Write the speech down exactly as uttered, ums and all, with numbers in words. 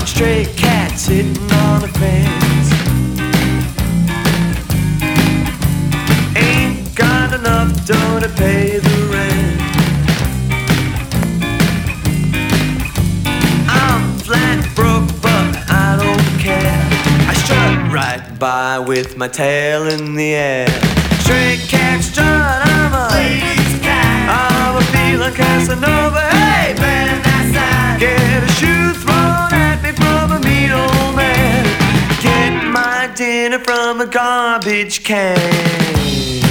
Stray cat sitting on a fence. Ain't got enough dough to pay the rent. I'm flat broke, but I don't care. I strut right by with my tail in the air. Stray cat strut, I'm a lazy cat. I'm a feeling Casanova. Hey, man, that's that. Get a shoe thrown at me from a mean old man. Get my dinner from a garbage can.